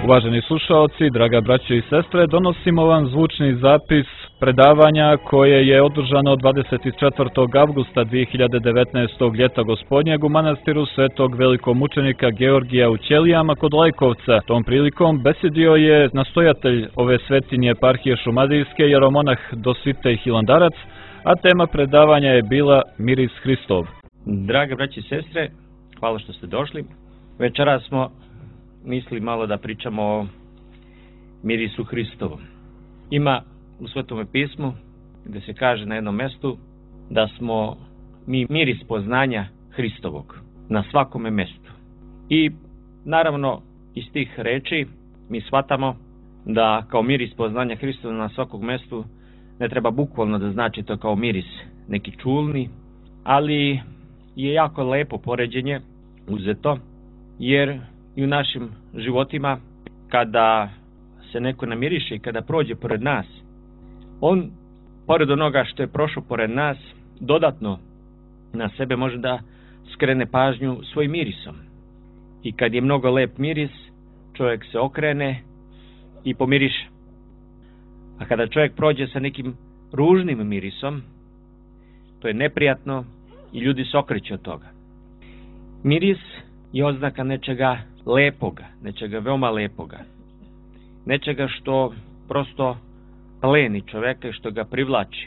Uvaženi slušaoci, draga braćo i sestre, donosimo vam zvučni zapis predavanja koje je održano 24. avgusta 2019. ljeta gospodnjeg u manastiru Svetog velikomučenika Georgija u Ćelijama kod Lajkovca. Tom prilikom besedio je nastojatelj ove svetinje eparhije Šumadijske, jeromonah Dositej Hilandarac, a tema predavanja je bila Miris Hristov. Drage braći i sestre, hvala što ste došli. Večeras smo mislili malo da pričamo o mirisu Hristovom. Ima u Svetome pismu gdje se kaže na jednom mjestu da smo mi miris poznanja Hristovog na svakome mjestu. I naravno iz tih reči mi shvatamo da kao miris poznanja Hristovog na svakom mjestu ne treba bukvalno da znači to kao miris neki čulni, ali je jako lepo poređenje uzeto, jer i u našim životima kada se neko namiriše i kada prođe pored nas, on pored onoga što je prošao pored nas dodatno na sebe može da skrene pažnju svojim mirisom. I kad je mnogo lep miris, čovjek se okrene i pomiriše. A kada čovjek prođe sa nekim ružnim mirisom, to je neprijatno i ljudi se okreću od toga. Miris je oznaka nečega lepoga, nečega veoma lepoga, nečega što prosto pleni čovjeka i što ga privlači.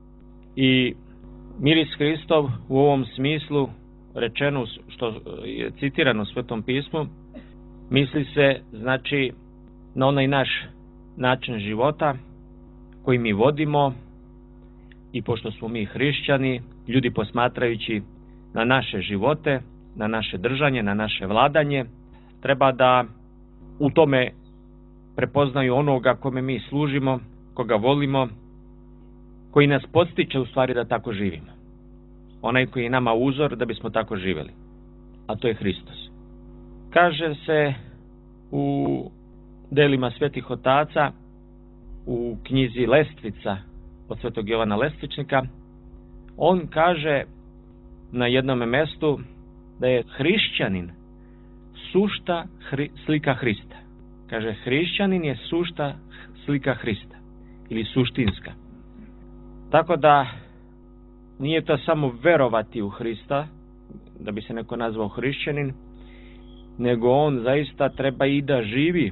I miris Hristov u ovom smislu rečeno, što je citirano u Svetom pismu, misli se znači na onaj naš način života koji mi vodimo, i pošto smo mi hrišćani, ljudi posmatrajući na naše živote, na naše držanje, na naše vladanje, treba da u tome prepoznaju onoga kome mi služimo, koga volimo, koji nas podstiče u stvari da tako živimo. Onaj koji je nama uzor da bismo tako živjeli, a to je Hristos. Kaže se u delima svetih otaca, u knjizi Lestvica od svetog Jovana Lestvičnika, on kaže na jednom mjestu da je hrišćanin sušta slika Hrista. Kaže, hrišćanin je sušta slika Hrista ili suštinska. Tako da nije to samo verovati u Hrista da bi se neko nazvao hrišćanin, nego on zaista treba i da živi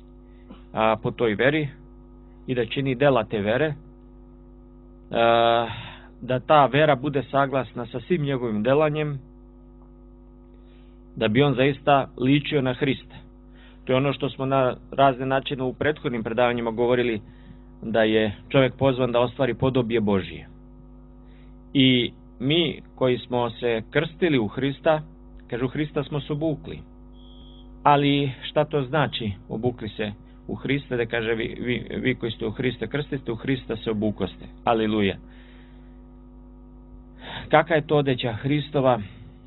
po toj veri i da čini dela te vere, da ta vera bude saglasna sa svim njegovim delanjem, da bi on zaista ličio na Hrista. To je ono što smo na razne načine u prethodnim predavanjima govorili, da je čovjek pozvan da ostvari podobije Božije. I mi koji smo se krstili u Hrista, kažu Hrista smo se obukli. Ali šta to znači obukli se u Hrista, da kaže vi koji ste u Hrista krstiste, u Hrista se obukoste. Aleluja. Kakva je to odeća Hristova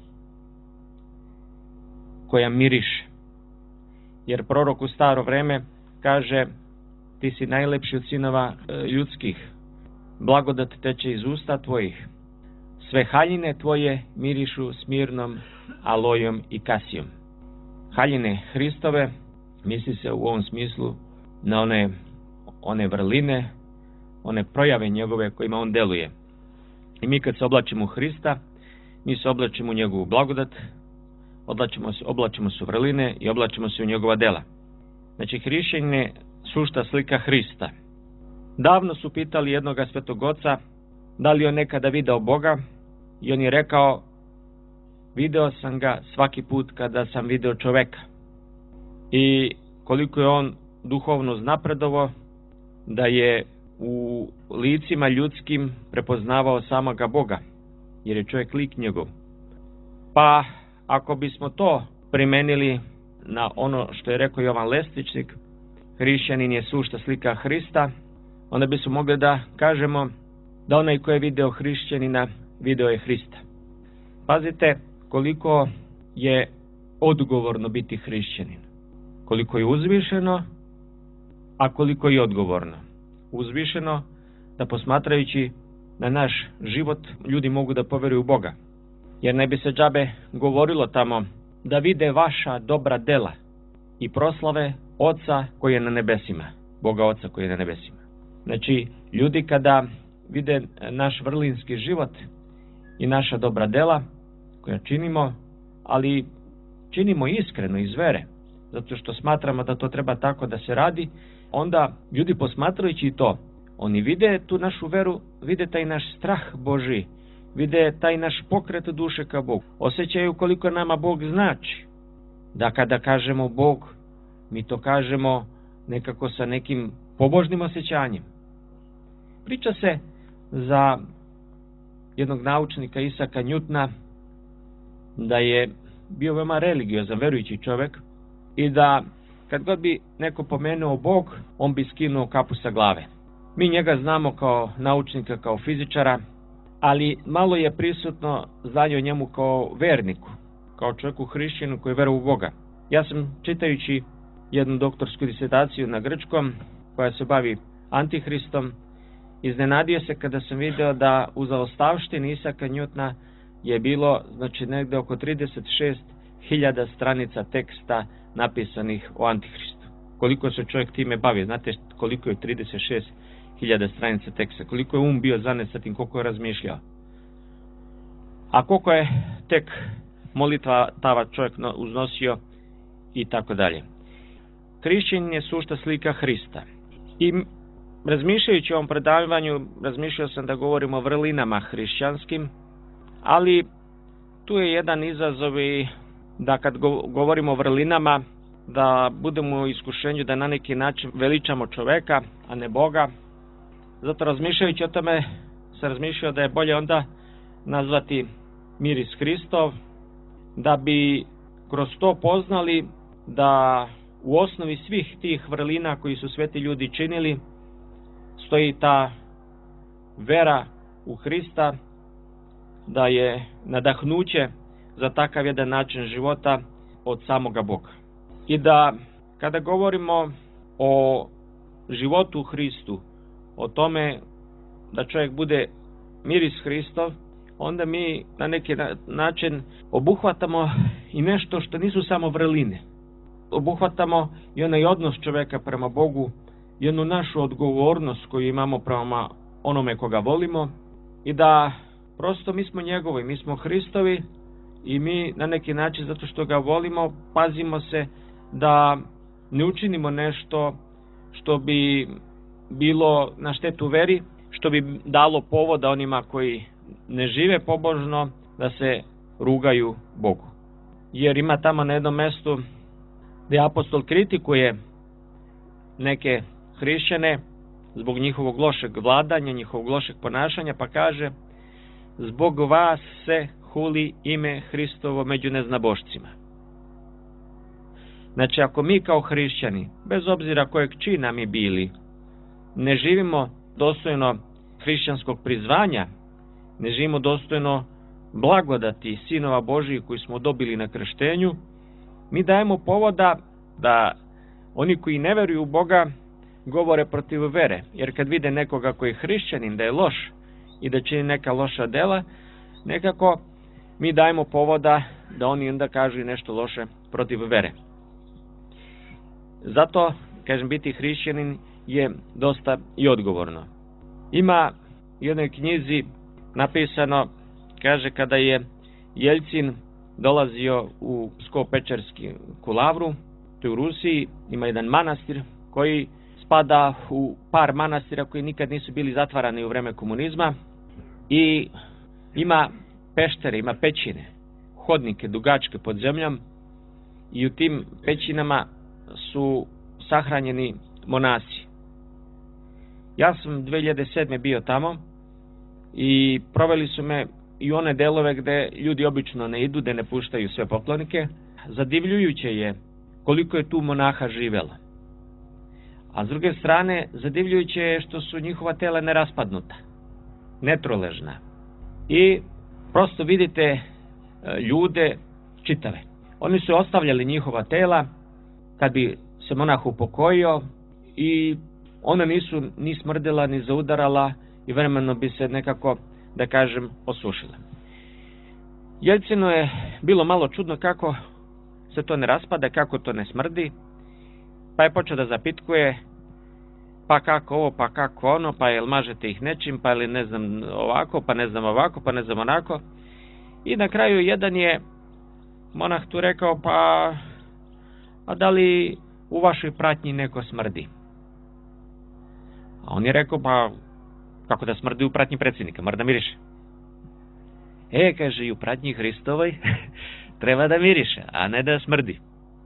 koja miriše? Jer prorok u staro vreme kaže, ti si najlepši od sinova ljudskih, blagodat teče iz usta tvojih, sve haljine tvoje mirišu smirnom, alojom i kasijom. Haljine Hristove misli se u ovom smislu na one vrline, one projave njegove kojima on deluje. I mi kad se oblačimo u Hrista, mi se oblačimo u njegovu blagodat, oblačimo se u vrline i oblačimo se u njegova dela. Znači, hrišćanin je sušta slika Hrista. Davno su pitali jednoga svetog oca da li on nekada video Boga, i on je rekao, video sam ga svaki put kada sam video čoveka. I koliko je on duhovno uznapredovao, da je u licima ljudskim prepoznavao samoga Boga, jer je čovjek lik njegov. Pa ako bismo to primenili na ono što je rekao Jovan Lestvičnik, hrišćanin je sušta slika Hrista, onda bismo mogli da kažemo da onaj ko je video hrišćanina, video je Hrista. Pazite koliko je odgovorno biti hrišćanin. Koliko je uzvišeno, a koliko je odgovorno. Uzvišeno da posmatrajući na naš život ljudi mogu da poveruju u Boga. Jer ne bi se džabe govorilo tamo da vide vaša dobra dela i proslave Oca koji je na nebesima, Boga Oca koji je na nebesima. Znači, ljudi kada vide naš vrlinski život i naša dobra dela koja činimo, ali činimo iskreno iz vere, zato što smatramo da to treba tako da se radi, onda ljudi posmatrajući to, oni vide tu našu veru, vide taj naš strah Božji, vide taj naš pokret duše ka Bogu, osjećaju koliko nama Bog znači. Da kada kažemo Bog, mi to kažemo nekako sa nekim pobožnim osjećanjem. Priča se za jednog naučnika Isaka Njutna da je bio veoma religiozan, verujući čovjek i da kad god bi neko pomenuo Bog, on bi skinuo kapu sa glave. Mi njega znamo kao naučnika, kao fizičara, ali malo je prisutno znanje o njemu kao verniku, kao čovjeku hrišćanu koji veruje u Boga. Ja sam čitajući jednu doktorsku disertaciju na grčkom koja se bavi Antihristom, iznenadio se kada sam video da u zaostavštini Isaka Njutna je bilo negdje oko 36.000 stranica teksta napisanih o Antihristu. Koliko se čovjek time bavi, znate koliko je 36.000 stranica teksta, koliko je bio zanet sa tim, koliko je razmišljao. A koliko je tek molitva tava čovjek uznosio i tako dalje. Hrišćanin je sušta slika Hrista. I razmišljajući o ovom predavanju, razmišljao sam da govorimo o vrlinama hrišćanskim, ali tu je jedan izazov i da kad govorimo o vrlinama, da budemo u iskušenju da na neki način veličamo čoveka, a ne Boga. Zato razmišljajući o tome, sam razmišljao da je bolje onda nazvati miris Hristov, da bi kroz to poznali da u osnovi svih tih vrlina koji su sveti ljudi činili, stoji ta vera u Hrista, da je nadahnuće za takav jedan način života od samoga Boga. I da kada govorimo o životu u Hristu, o tome da čovjek bude miris Hristov, onda mi na neki način obuhvatamo i nešto što nisu samo vrline. Obuhvatamo i onaj odnos čovjeka prema Bogu, jednu našu odgovornost koju imamo prema onome koga volimo i da prosto mi smo njegovi, mi smo Hristovi i mi na neki način zato što ga volimo pazimo se da ne učinimo nešto što bi bilo na štetu veri, što bi dalo povoda onima koji ne žive pobožno da se rugaju Bogu. Jer ima tamo na jednom mjestu gdje apostol kritikuje neke hrišćane zbog njihovog lošeg vladanja, njihovog lošeg ponašanja, pa kaže: zbog vas se huli ime Hristovo među neznabošcima. Znači, ako mi kao hrišćani, bez obzira kojeg čina mi bili, ne živimo dostojno hrišćanskog prizvanja, ne živimo dostojno blagodati sinova Božijih koji smo dobili na krštenju, mi dajemo povoda da oni koji ne veruju u Boga govore protiv vere. Jer kad vide nekoga koji je hrišćanin da je loš i da čini neka loša dela, nekako mi dajemo povoda da oni onda kažu nešto loše protiv vere. Zato, kažem, biti hrišćanin je dosta i odgovorno. Ima u jednoj knjizi napisano, kaže, kada je Jeljcin dolazio u Psko-Pečersku lavru, to je u Rusiji, ima jedan manastir koji spada u par manastira koji nikad nisu bili zatvarani u vreme komunizma i ima peštere, ima pećine, hodnike dugačke pod zemljom i u tim pećinama su sahranjeni monasi. Ja sam 2007. bio tamo i proveli su me i one delove gde ljudi obično ne idu, gde ne puštaju sve poklonike. Zadivljujuće je koliko je tu monaha živelo. A s druge strane, zadivljujuće je što su njihova tela neraspadnuta, netroležna. I prosto vidite ljude čitave. Oni su ostavljali njihova tela kad bi se monah upokojio i ona nisu ni smrdela, ni zaudarala i vremeno bi se nekako, da kažem, osušila. Jeljcinu je bilo malo čudno kako se to ne raspada, kako to ne smrdi Pa je počeo da zapitkuje, pa kako ovo, pa kako ono, pa jel mažete ih nečim, pa ili ne znam ovako, pa ne znam ovako, pa ne znam onako. I na kraju jedan je monah tu rekao, pa a da li u vašoj pratnji neko smrdi? A on je rekao, pa kako da smrdi u pratnji predsjednika, mora da miriše. Kaže, i u pratnji Hristovoj treba da miriše, a ne da smrdi.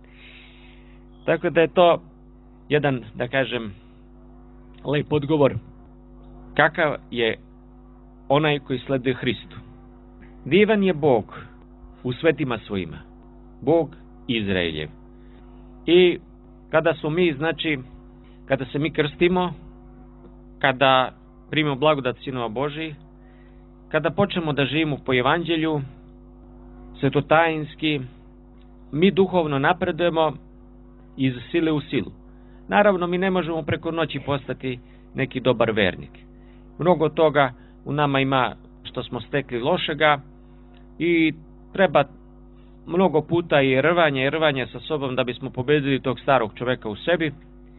Tako da je to jedan, da kažem, lep odgovor kakav je onaj koji sleduje Hristu. Divan je Bog u svetima svojima, Bog Izraeljev. I kada smo mi, znači, kada se mi krstimo, kada primimo blagodat Sinova Božiji, kada počnemo da živimo po Evanđelju, svetotajinski, mi duhovno napredujemo iz sile u silu. Naravno, mi ne možemo preko noći postati neki dobar vernik. Mnogo toga u nama ima što smo stekli lošega i treba mnogo puta i rvanje sa sobom da bismo pobedili tog starog čoveka u sebi,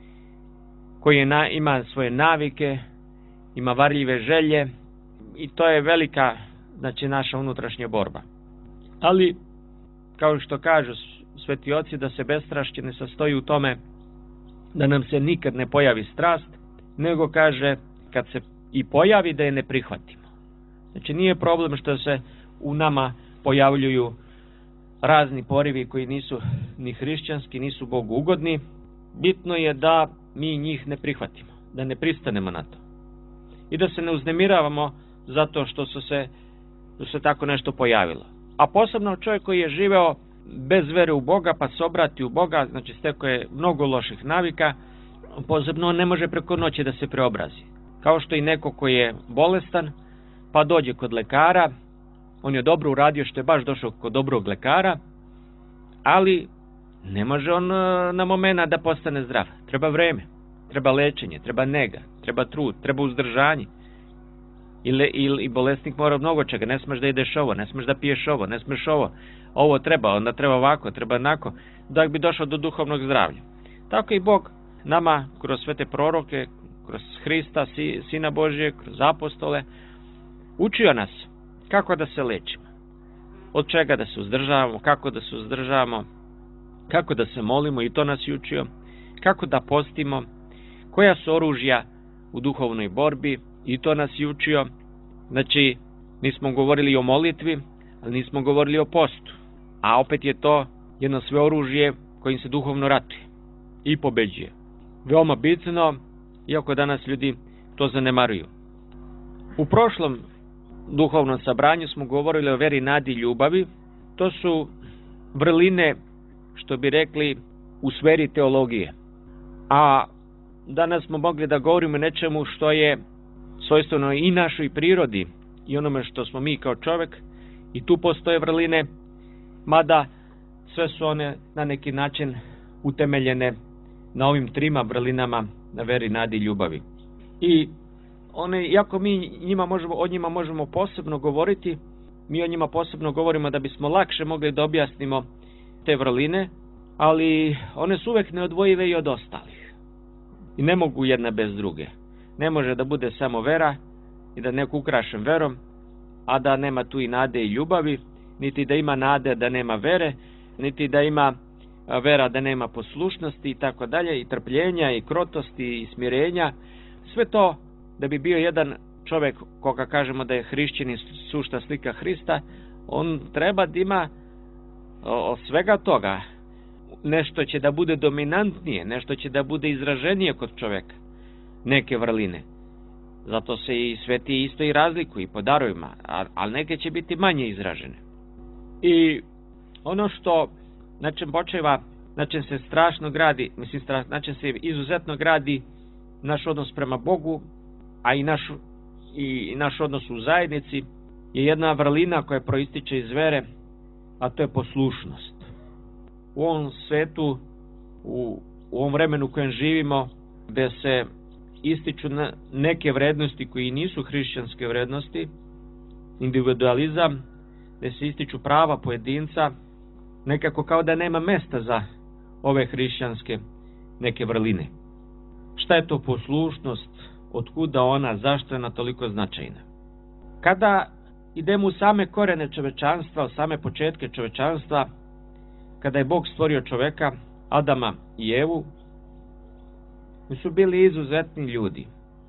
koji ima svoje navike, ima varljive želje i to je velika, znači, naša unutrašnja borba. Ali, kao što kažu sveti oci, da se bestrašće ne sastoji u tome da nam se nikad ne pojavi strast, nego kaže, kad se i pojavi, da je ne prihvatimo. Znači, nije problem što se u nama pojavljuju razni porivi koji nisu ni hrišćanski, nisu Bogu ugodni. Bitno je da mi njih ne prihvatimo, da ne pristanemo na to. I da se ne uznemiravamo zato što se tako nešto pojavilo. A posebno čovjek koji je živeo bez vere u Boga, pa se obrati u Boga, znači stekao je mnogo loših navika, posebno on ne može preko noći da se preobrazi. Kao što i neko koji je bolestan, pa dođe kod lekara, on je dobro uradio što je baš došao kod dobrog lekara, ali ne može on na momena da postane zdrav. Treba vreme, treba lečenje, treba nega, treba trud, treba uzdržanje. I bolesnik mora mnogo čega, ne smeš da ideš ovo, ne smeš da piješ ovo, ne smeš ovo treba, onda treba ovako, treba onako, da bi došao do duhovnog zdravlja. Tako i Bog nama kroz svete proroke, kroz Hrista, Sina Božije, kroz apostole, učio nas kako da se lečimo, od čega da se uzdržavamo, kako da se uzdržavamo, kako da se molimo, i to nas je učio, kako da postimo, koja su oružja u duhovnoj borbi, i to nas je učio. Znači, nismo govorili o molitvi, ali nismo govorili o postu. A opet je to jedno sve oružje kojim se duhovno ratuje i pobeđuje. Veoma bitno, iako danas ljudi to zanemaruju. U prošlom duhovnom sabranju smo govorili o veri, nadi i ljubavi. To su vrline, što bi rekli, u sferi teologije. A danas smo mogli da govorimo o nečemu što je svojstveno i našoj prirodi i onome što smo mi kao čovjek, i tu postoje vrline, mada sve su one na neki način utemeljene na ovim trima vrlinama, na veri, nadi i ljubavi. I one, iako mi o njima možemo posebno govoriti, mi o njima posebno govorimo da bismo lakše mogli da objasnimo te vrline, ali one su uvek neodvojive i od ostalih. I ne mogu jedna bez druge. Ne može da bude samo vera i da neko ukrašen verom, a da nema tu i nade i ljubavi, niti da ima nade da nema vere, niti da ima vera da nema poslušnosti i tako dalje, i trpljenja i krotosti i smirenja. Sve to da bi bio jedan čovjek koga kažemo da je hrišćanin, sušta slika Hrista, on treba da ima od svega toga. Nešto će da bude dominantnije, nešto će da bude izraženije kod čovjeka, neke vrline. Zato se i sveti isto i razlikuju po darovima, ali neke će biti manje izražene. I ono što na čem počeva, na čem se strašno gradi, na čem se izuzetno gradi naš odnos prema Bogu, a i naš odnos u zajednici, je jedna vrlina koja proističe iz vere, a to je poslušnost. U ovom svetu, u ovom vremenu u kojem živimo, gde se ističu neke vrednosti koji nisu hrišćanske vrednosti, individualizam, gde se ističu prava pojedinca, nekako kao da nema mesta za ove hrišćanske, neke vrline. Šta je to poslušnost? Otkuda ona? Zašto je ona toliko značajna? Kada idemo u same korene čovečanstva, u same početke čovečanstva, kada je Bog stvorio čoveka, Adama i Evu, oni su bili izuzetni ljudi.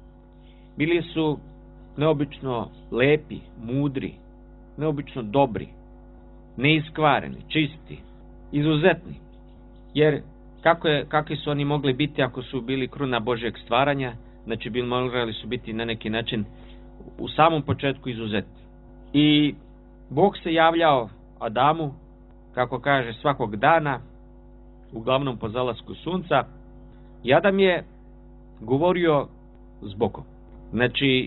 Bili su neobično lepi, mudri, neobično dobri, neiskvareni, čisti, izuzetni. Jer kakvi su oni mogli biti ako su bili kruna Božjeg stvaranja? Znači morali su biti na neki način u samom početku izuzetni. I Bog se javljao Adamu, kako kaže, svakog dana, uglavnom po zalasku sunca, i Adam je govorio s Bogom. Znači,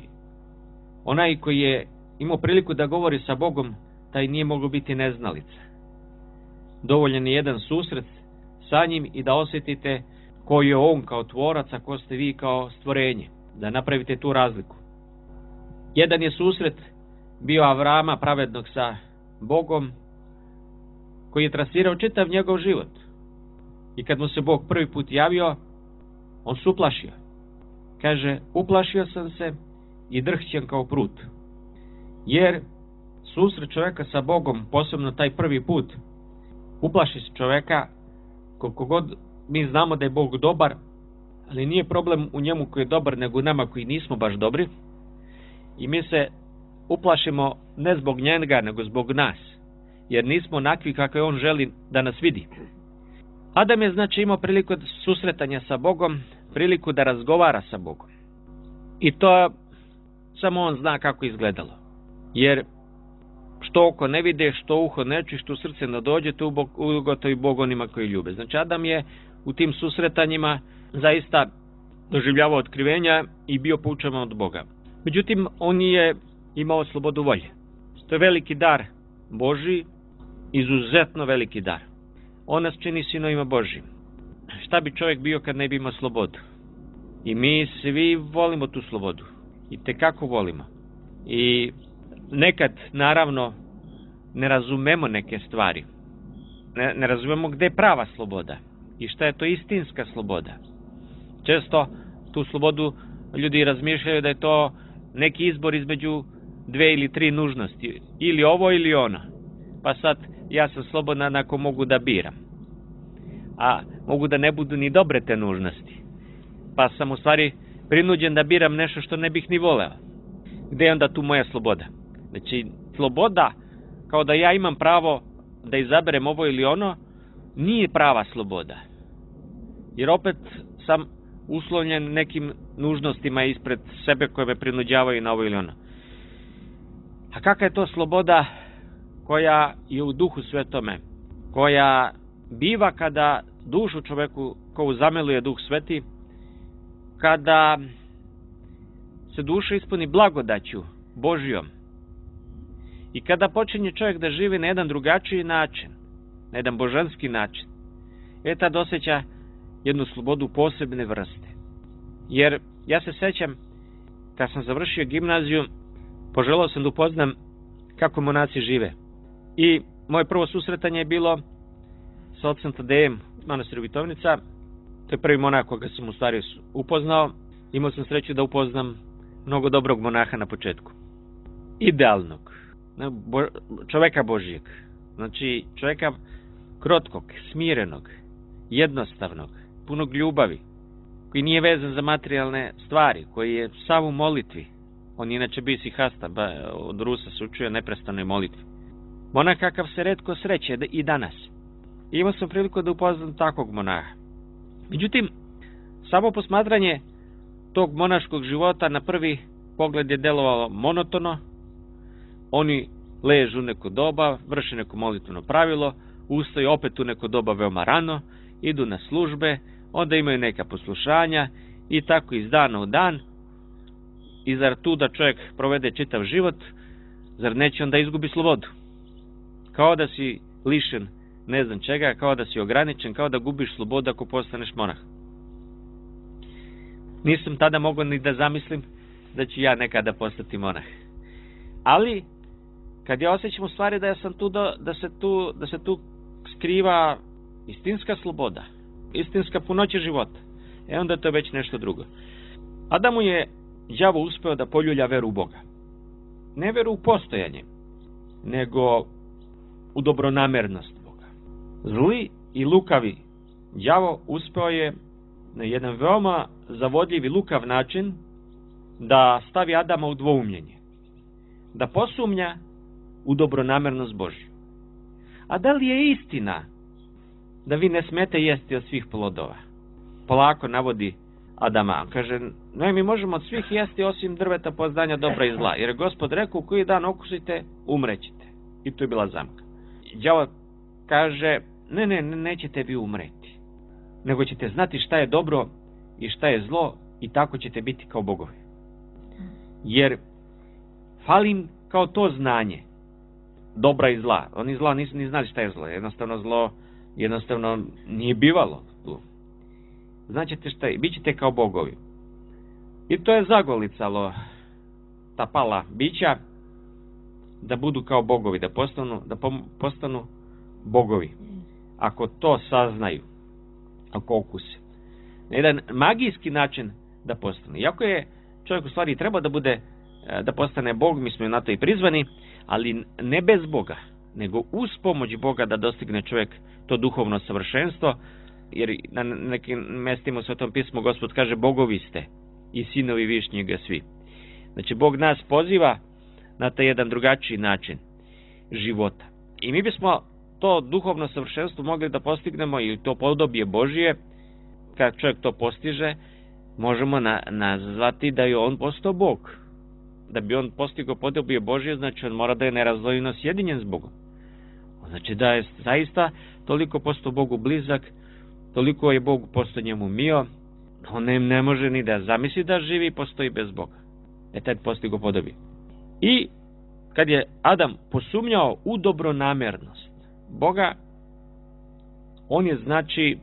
onaj koji je imao priliku da govori sa Bogom, taj nije mogao biti neznalica. Dovoljan je jedan susret sa njim i da osjetite ko je on kao tvorac, a ko ste vi kao stvorenje, da napravite tu razliku. Jedan je susret bio Avrama pravednog sa Bogom, koji je trasirao čitav njegov život. I kad mu se Bog prvi put javio, on se uplašio. Kaže, uplašio sam se i drhćem kao prut. Jer susret čovjeka sa Bogom, posebno taj prvi put, uplaši se čovjeka, koliko god mi znamo da je Bog dobar, ali nije problem u njemu koji je dobar, nego u nama koji nismo baš dobri. I mi se uplašimo ne zbog njega, nego zbog nas, jer nismo onakvi kakve on želi da nas vidi. Adam je znači imao priliku susretanja sa Bogom, priliku da razgovara sa Bogom. I to samo on zna kako izgledalo. Jer što oko ne vide, što uho ne čuje, što srce ne dođe, to ugotovi Bog onima koji ljube. Znači Adam je u tim susretanjima zaista doživljavao otkrivenja i bio poučan od Boga. Međutim, on je imao slobodu volje. To je veliki dar Božji, izuzetno veliki dar. On nas čini sinovima Božjim. Šta bi čovjek bio kad ne bi imao slobodu? I mi svi volimo tu slobodu. I tekako volimo. I nekad, naravno, ne razumemo neke stvari. Ne razumemo gdje je prava sloboda. I šta je to istinska sloboda. Često tu slobodu ljudi razmišljaju da je to neki izbor između 2 ili 3 nužnosti. Ili ovo ili ono. Pa sad ja sam slobodan ako mogu da biram. A mogu da ne budu ni dobre te nužnosti. Pa sam u stvari prinuđen da biram nešto što ne bih ni voleo. Gdje je onda tu moja sloboda? Znači, sloboda, kao da ja imam pravo da izaberem ovo ili ono, nije prava sloboda. Jer opet sam uslovljen nekim nužnostima ispred sebe koje me prinuđavaju na ovo ili ono. A kakva je to sloboda koja je u Duhu Svetome, koja biva kada dušu čoveku koju zameluje Duh Sveti, kada se duša ispuni blagodaću Božjom i kada počinje čovjek da živi na jedan drugačiji način, na jedan božanski način, tad osjeća jednu slobodu posebne vrste. Jer ja se sećam, kad sam završio gimnaziju, poželao sam da upoznam kako monaci žive. I moje prvo susretanje je bilo sa ocem Tadejem u manastiru Vitovnica. To je prvi monah koga sam u stvari upoznao. Imao sam sreću da upoznam mnogo dobrog monaha na početku. Idealnog. Čoveka Božjeg. Znači čoveka krotkog, smirenog, jednostavnog, punog ljubavi, koji nije vezan za materijalne stvari, koji je sav u molitvi. On inače bio sihasta, od Rusa se učio neprestanoj molitvi. Monah kakav se retko sreće i danas. I imao sam priliku da upoznam takvog monaha. Međutim, samo posmatranje tog monaškog života na prvi pogled je delovalo monotono. Oni ležu u neko doba, vrše neko molitveno pravilo, ustaju opet u neko doba veoma rano, idu na službe, onda imaju neka poslušanja i tako iz dana u dan. I zar tu da čovjek provede čitav život, zar neće onda izgubi slobodu? Kao da si lišen ne znam čega, kao da si ograničen, kao da gubiš slobodu ako postaneš monah. Nisam tada mogao ni da zamislim da ću ja nekada postati monah. Ali, kad ja osjećam u stvari da sam tu, da se tu skriva istinska sloboda, istinska punoća života. Onda je to već nešto drugo. Adamu je đavo uspeo da poljulja veru u Boga. Ne veru u postojanje, nego u dobronamernost Boga. Zli i lukavi đavo uspeo je na jedan veoma zavodljiv i lukav način da stavi Adama u dvoumljenje. Da posumnja u dobronamernost Božju. A da li je istina da vi ne smete jesti od svih plodova? Polako navodi Adama. Kaže, ne, mi možemo od svih jesti osim drveta poznanja dobra i zla. Jer je Gospod rekao, koji dan okusite, umrećete. I to je bila zamka. Đavo kaže, ne, nećete vi umreti. Nego ćete znati šta je dobro i šta je zlo i tako ćete biti kao bogovi. Jer falim kao to znanje dobra i zla. Oni zla nisu ni znali šta je zlo. Jednostavno nije bivalo tu. Znaćete šta je, bit ćete kao bogovi. I to je zagolicalo ta pala bića da budu kao bogovi, da postanu bogovi. Ako to saznaju, ako okuse. Na jedan magijski način da postanu. Iako je čovjek u stvari trebao da postane Bog, mi smo na to i prizvani, ali ne bez Boga, nego uz pomoć Boga da dostigne čovjek to duhovno savršenstvo, jer na nekim mestima u Svetom pismu Gospod kaže, bogovi ste i sinovi višnjega svi. Znači, Bog nas poziva na taj jedan drugačiji način života. I mi bismo to duhovno savršenstvo mogli da postignemo i to podobje Božije, kad čovjek to postiže, možemo nazvati da je on postao Bog. Da bi on postigao podobje Božije, znači on mora da je nerazdvojeno sjedinjen s Bogom. Znači da je zaista toliko postao Bogu blizak, toliko je Bog postao njemu mio, on ne može ni da zamisli da živi i postoji bez Boga. Tad postigao podobje. I kad je Adam posumnjao u dobronamernost Boga, on je znači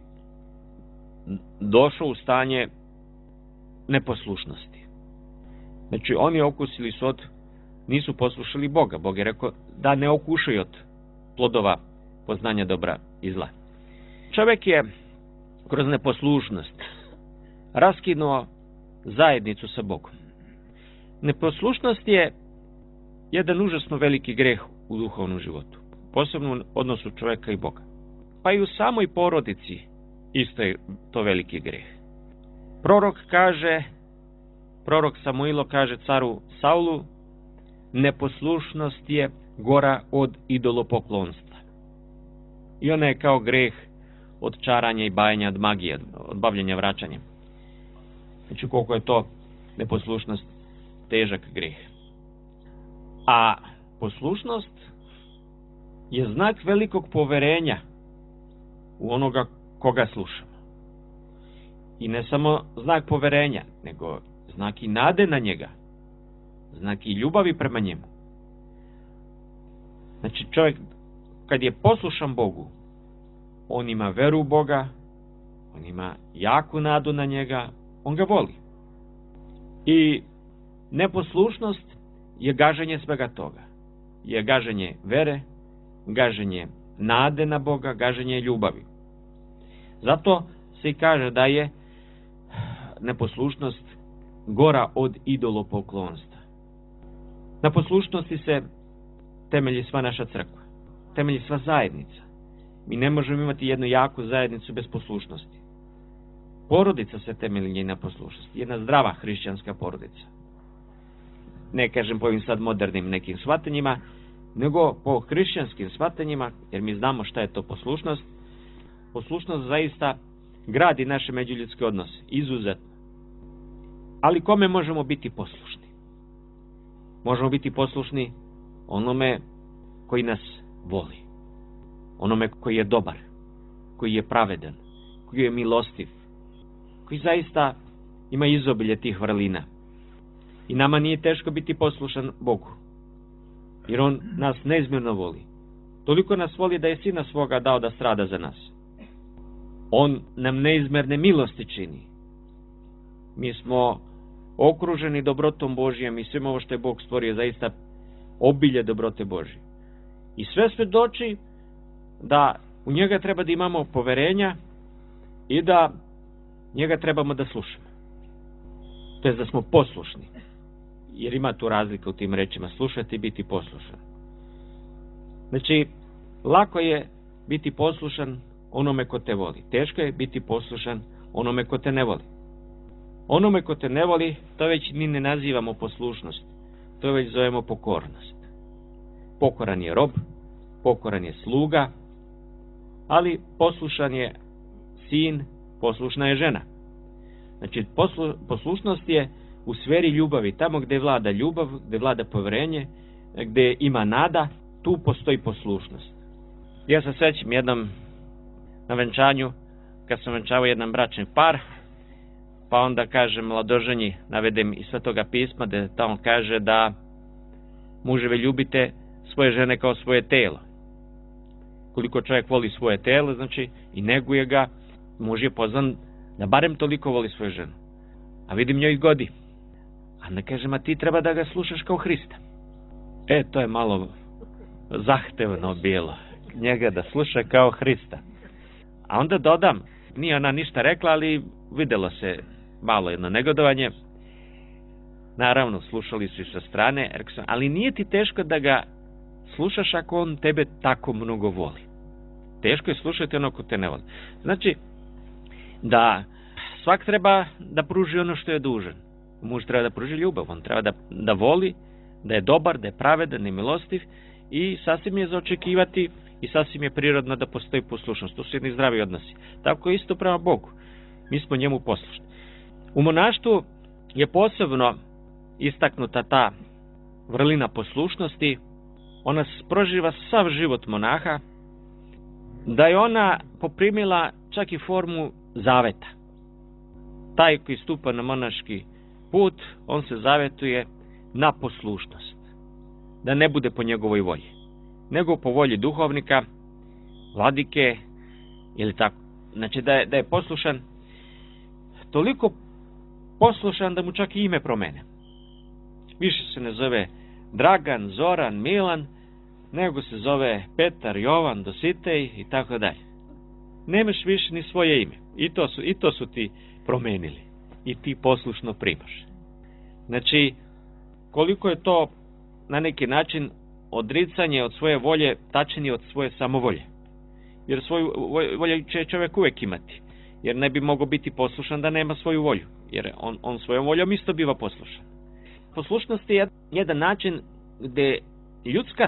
došao u stanje neposlušnosti. Znači oni okusili su nisu poslušali Boga. Bog je rekao da ne okušaju od plodova poznanja dobra i zla. Čovjek je kroz neposlušnost raskinuo zajednicu sa Bogom. Neposlušnost je jedan užasno veliki greh u duhovnom životu. Posebno u odnosu čovjeka i Boga. Pa i u samoj porodici isto je to veliki greh. Prorok Samuilo kaže caru Saulu, neposlušnost je gora od idolopoklonstva. I ona je kao greh od čaranja i bajanja, od magije, od bavljenja vraćanjem. Znači koliko je to neposlušnost težak greh. A poslušnost je znak velikog poverenja u onoga koga slušamo. I ne samo znak poverenja, nego znak i nade na njega. Znak i ljubavi prema njemu. Znači čovjek kad je poslušan Bogu, on ima veru u Boga, on ima jaku nadu na njega, on ga voli. I neposlušnost je gaženje svega toga. Je gaženje vere, gaženje nade na Boga, gaženje ljubavi. Zato se i kaže da je neposlušnost gora od idolopoklonstva. Na poslušnosti se temelji sva naša crkva, temelji sva zajednica. Mi ne možemo imati jednu jaku zajednicu bez poslušnosti. Porodica se temelji na poslušnosti, jedna zdrava hrišćanska porodica. Ne kažem po ovim sad modernim nekim shvatanjima, nego po hrišćanskim shvatanjima, jer mi znamo šta je to poslušnost. Poslušnost zaista gradi naše međuljudske odnose, izuzetno. Ali kome možemo biti poslušni? Možemo biti poslušni onome koji nas voli, onome koji je dobar, koji je pravedan, koji je milostiv, koji zaista ima izobilje tih vrlina. I nama nije teško biti poslušan Bogu, jer on nas neizmjerno voli. Toliko nas voli da je Sina svoga dao da strada za nas. On nam neizmjerne milosti čini. Mi smo okruženi dobrotom Božijom i svim ovo što je Bog stvorio zaista obilje dobrote Božije. I sve svedoči da u njega treba da imamo poverenja i da njega trebamo da slušamo. To je da smo poslušni. Jer ima tu razlika u tim rečima, slušati i biti poslušan. Znači, lako je biti poslušan onome ko te voli. Teško je biti poslušan onome ko te ne voli. Onome ko te ne voli, to već mi ne nazivamo poslušnost. To već zovemo pokornost. Pokoran je rob, pokoran je sluga, ali poslušan je sin, poslušna je žena. Znači, poslušnost je u sferi ljubavi. Tamo gdje vlada ljubav, gdje vlada poverenje, gdje ima nada, tu postoji poslušnost. Ja se sjećam jednom na venčanju, kad sam venčavao jedan bračni par, pa onda kaže mladoženji, navedem iz Svetoga pisma, da tamo kaže da muževe ljubite svoje žene kao svoje telo. Koliko čovjek voli svoje telo, znači i neguje ga, muž je pozvan da barem toliko voli svoju ženu. A vidim njoj godi. A ne kažem, a ti treba da ga slušaš kao Hrista. To je malo zahtevno bilo. Njega da sluša kao Hrista. A onda dodam, nije ona ništa rekla, ali vidjelo se malo jedno negodovanje. Naravno, slušali su i sa strane, ali nije ti teško da ga slušaš ako on tebe tako mnogo voli. Teško je slušati ono ko te ne voli. Znači, da svak treba da pruži ono što je dužan. Muž treba da pruži ljubav, on treba da voli, da je dobar, da je pravedan, da je milostiv i sasvim je za očekivati i sasvim je prirodno da postoji poslušnost. To su jedni zdravi odnosi. Tako je isto prema Bogu. Mi smo njemu poslušni. U monaštvu je posebno istaknuta ta vrlina poslušnosti. Ona proživa sav život monaha, da je ona poprimila čak i formu zaveta. Taj koji stupa na monaški put, on se zavetuje na poslušnost. Da ne bude po njegovoj volji, nego po volji duhovnika, vladike, ili tako. Znači da je poslušan, toliko poslušan da mu čak i ime promene. Više se ne zove Dragan, Zoran, Milan, nego se zove Petar, Jovan, Dositej i tako dalje. Nemaš više ni svoje ime. I to su ti promenili. I ti poslušno primaš. Znači, koliko je to na neki način odricanje od svoje volje, tačnije od svoje samovolje. Jer svoju volju će čovjek uvijek imati. Jer ne bi mogao biti poslušan da nema svoju volju. Jer on svojom voljom isto biva poslušan. Poslušnost je jedan način gdje ljudska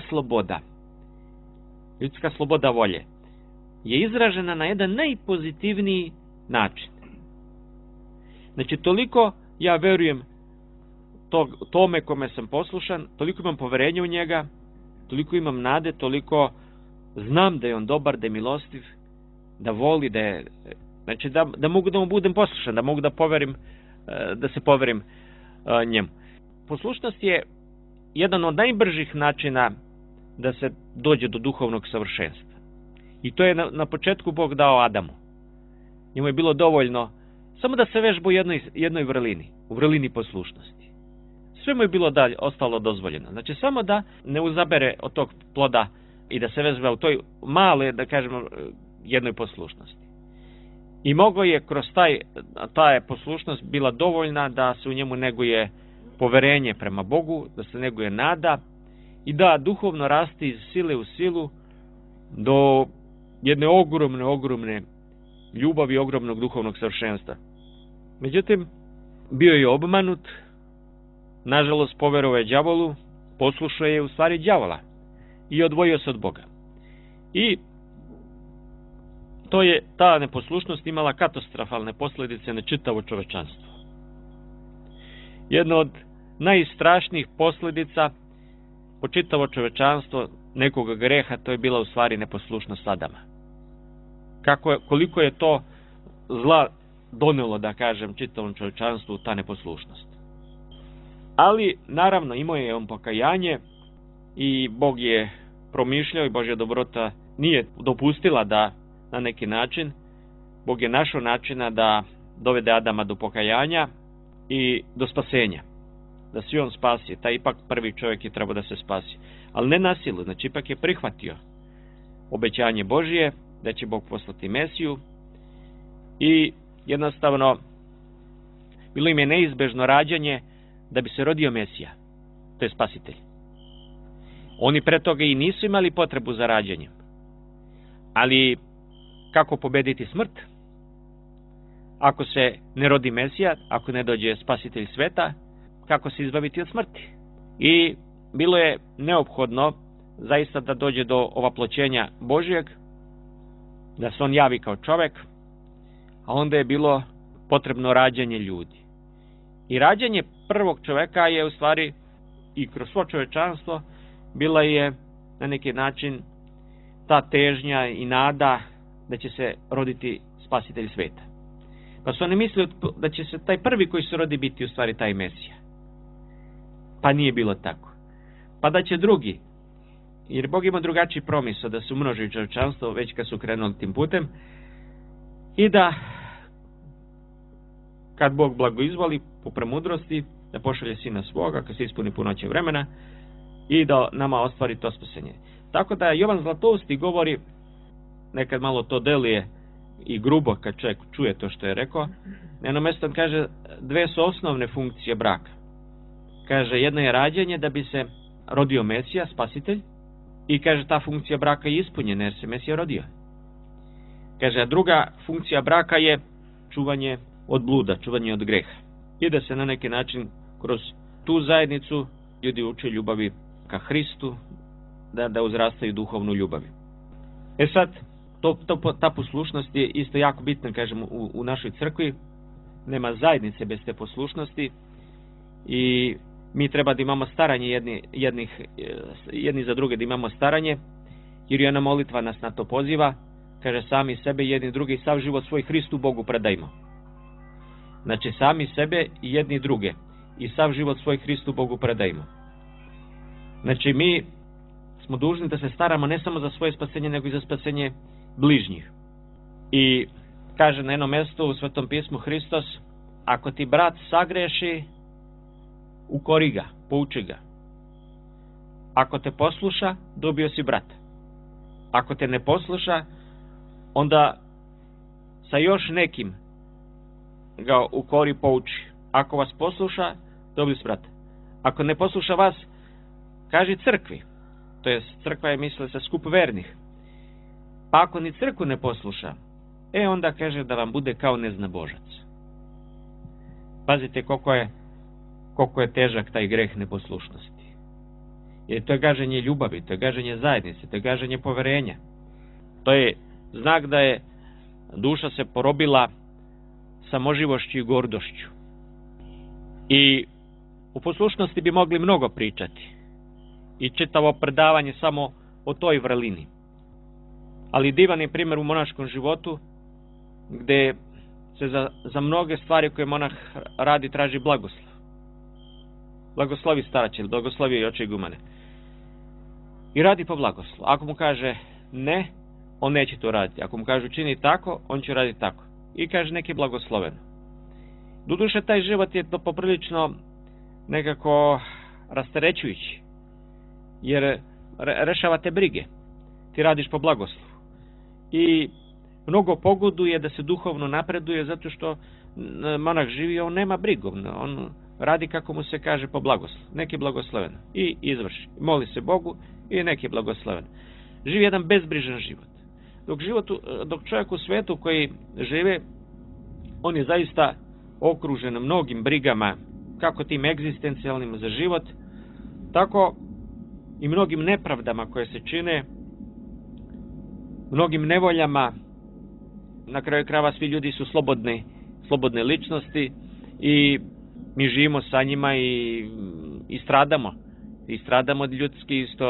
sloboda volje je izražena na jedan najpozitivniji način. Znači, toliko ja verujem tome kome sam poslušan, toliko imam poverenja u njega, toliko imam nade, toliko znam da je on dobar, da je milostiv, da voli, znači da mogu da mu budem poslušan, da mogu da se poverim njemu. Poslušnost je jedan od najbržih načina da se dođe do duhovnog savršenstva. I to je na početku Bog dao Adamu. Njemu je bilo dovoljno samo da se vežba u jednoj vrlini, u vrlini poslušnosti. Sve mu je bilo ostalo dozvoljeno. Znači samo da ne uzabere od tog ploda i da se vežba u toj male, da kažemo, jednoj poslušnosti. I mogo je kroz ta je poslušnost bila dovoljna da se u njemu neguje poverenje prema Bogu, da se neguje nada i da duhovno raste iz sile u silu do jedne ogromne ljubavi, ogromnog duhovnog savršenstva. Međutim, bio je obmanut, nažalost poverovao je đavolu, poslušao je u stvari đavola i odvojio se od Boga. I ta neposlušnost imala katastrofalne posljedice na čitavo čovečanstvo. Jedna od najstrašnijih posljedica po čitavo čovečanstvo nekoga greha, to je bila u stvari neposlušnost Adama. Koliko je to zla donelo, da kažem, čitavom čovečanstvu ta neposlušnost. Ali, naravno, imao je on pokajanje i Bog je promišljao i Božja dobrota nije dopustila da na neki način, Bog je našao načina da dovede Adama do pokajanja i do spasenja. Da se on spasi. Taj ipak prvi čovjek je trebao da se spasi. Ali ne na silu, znači ipak je prihvatio obećanje Božije da će Bog poslati Mesiju i jednostavno bilo im je neizbežno rađanje da bi se rodio Mesija, to je spasitelj. Oni pre toga i nisu imali potrebu za rađanjem. Ali kako pobediti smrt? Ako se ne rodi Mesija, ako ne dođe spasitelj sveta, kako se izbaviti od smrti? I bilo je neophodno zaista da dođe do ovaploćenja Božjeg, da se on javi kao čovek, a onda je bilo potrebno rađanje ljudi. I rađanje prvog čoveka je u stvari i kroz svo čovečanstvo bila je na neki način ta težnja i nada da će se roditi spasitelj sveta. Pa su oni mislili da će se taj prvi koji se rodi biti u stvari taj Mesija. Pa nije bilo tako. Pa da će drugi, jer Bog ima drugačiji promisao da se umnoži čovječanstvo već kad su krenuli tim putem i da kad Bog blagoizvoli po premudrosti da pošalje sina svoga kad se ispuni punoće vremena i da nama ostvari to spasenje. Tako da Jovan Zlatousti govori, nekad malo to deluje i grubo kad čovjek čuje to što je rekao, na jednom mjestu kaže dve su osnovne funkcije braka. Kaže jedno je rađanje da bi se rodio Mesija, spasitelj, i kaže ta funkcija braka je ispunjena jer se Mesija rodio. Kaže a druga funkcija braka je čuvanje od bluda, čuvanje od greha. I da se na neki način kroz tu zajednicu ljudi uče ljubavi ka Hristu, da uzrastaju duhovnu ljubavi. E sad, ta poslušnost je isto jako bitna, kažem, u našoj crkvi. Nema zajednice bez te poslušnosti i mi treba da imamo staranje jedni za druge, da imamo staranje, jer je ona molitva nas na to poziva. Kaže, sami sebe, jedni drugi i sav život svoj Hristu Bogu predajmo. Znači, sami sebe i jedni druge i sav život svoj Hristu Bogu predajmo. Znači, mi smo dužni da se staramo ne samo za svoje spasenje, nego i za spasenje bližnjih. I kaže na jednom mjestu u Svetom pismu Hristos, ako ti brat sagreši, ukori ga, pouči ga. Ako te posluša, dobio si brata. Ako te ne posluša, onda sa još nekim ga ukori, pouči. Ako vas posluša, dobili si brata. Ako ne posluša vas, kaži crkvi. To je crkva je mislila se skup vernih. Pa ako ni crkvu ne posluša, onda kaže da vam bude kao neznabožac. Pazite koliko je težak taj greh neposlušnosti. Jer to je gaženje ljubavi, to je gaženje zajednice, to je gaženje poverenja. To je znak da je duša se porobila samoživošću i gordošću. I u poslušnosti bi mogli mnogo pričati. I čitavo predavanje samo o toj vrlini. Ali divan je primjer u monaškom životu, gdje se za mnoge stvari koje monah radi traži blagoslov. Blagoslovi starače, blagoslovi i oče igumane. I radi po blagoslovu. Ako mu kaže ne, on neće to raditi. Ako mu kaže učini tako, on će raditi tako. I kaže neki blagosloveno. Doduše, taj život je to poprilično nekako rasterećujući. Jer rešavate brige. Ti radiš po blagoslovu. I mnogo pogoduje da se duhovno napreduje zato što monah živi, on nema brigu. On radi kako mu se kaže po blagoslovu. Neki blagosloveno. I izvrši. Moli se Bogu i neki blagosloveno. Živi jedan bezbrižan život. Dok čovjek u svetu koji žive, on je zaista okružen mnogim brigama, kako tim egzistencijalnim za život, tako i mnogim nepravdama koje se čine, mnogim nevoljama. Na kraju krajeva svi ljudi su slobodne ličnosti i mi živimo sa njima i stradamo. I stradamo od ljudski isto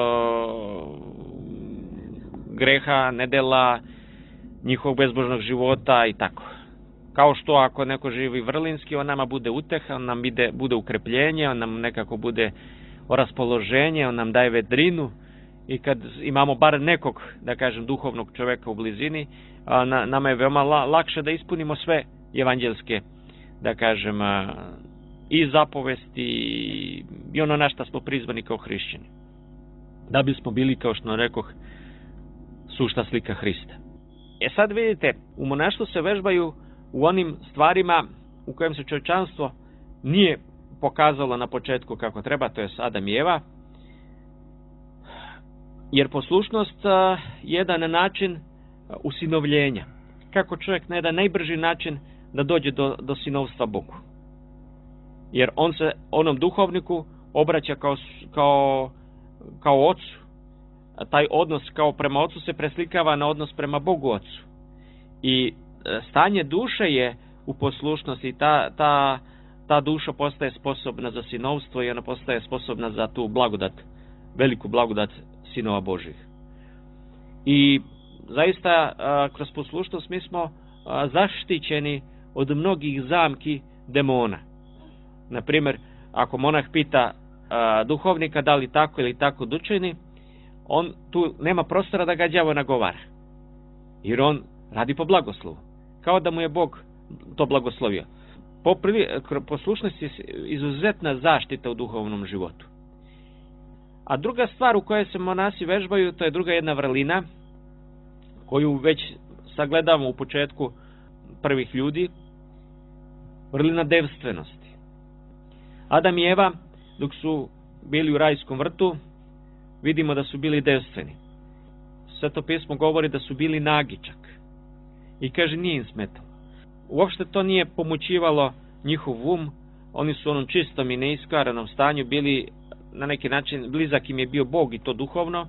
greha, nedela, njihovog bezbožnog života i tako. Kao što ako neko živi vrlinski, on nama bude uteha, on nam bude ukrepljenje, on nam nekako bude raspoloženje, on nam daje vedrinu i kad imamo bar nekog, da kažem, duhovnog čovjeka u blizini, nama je veoma lakše da ispunimo sve evanđelske, da kažem, i zapovesti i ono na šta smo prizvani kao hrišćani. Da bismo bili, kao što rekoh, sušta slika Hrista. Sad vidite, u monaštvu se vežbaju u onim stvarima u kojem se čovječanstvo nije pokazalo na početku kako treba, to je Adam i Eva, jer poslušnost je jedan način usinovljenja. Kako čovjek na jedan najbrži način da dođe do sinovstva Bogu. Jer on se onom duhovniku obraća kao ocu. A taj odnos kao prema ocu se preslikava na odnos prema Bogu ocu. I stanje duše je u poslušnosti. Ta duša postaje sposobna za sinovstvo i ona postaje sposobna za tu blagodat, veliku blagodat sinova Božih. I zaista kroz poslušnost mi smo zaštićeni od mnogih zamki demona. Na primjer, ako monah pita duhovnika da li tako ili tako učini, on tu nema prostora da ga đavo nagovara. Jer on radi po blagoslovu. Kao da mu je Bog to blagoslovio. Poslušnost je izuzetna zaštita u duhovnom životu. A druga stvar u kojoj se monasi vežbaju, to je druga jedna vrlina, koju već sagledamo u početku prvih ljudi, vrlina devstvenosti. Adam i Eva, dok su bili u rajskom vrtu, vidimo da su bili devstveni. Sveto pismo govori da su bili nagi čak. I kaže, nije im smetalo. Uopšte to nije pomoćivalo njihov um, oni su u onom čistom i neiskvaranom stanju bili, na neki način, blizak im je bio Bog i to duhovno.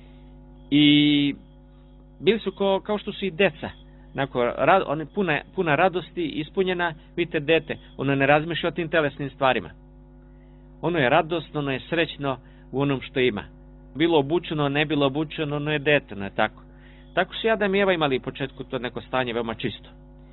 I bili su kao što su i deca. Ona je puna radosti, ispunjena, vidite dete, ono ne razmišlja o tim telesnim stvarima. Ono je radosno, ono je srećno u onom što ima. Bilo obučeno, ne bilo obučeno, ono je dete, ono je tako. Tako su Adam i Eva imali u početku to neko stanje veoma čisto.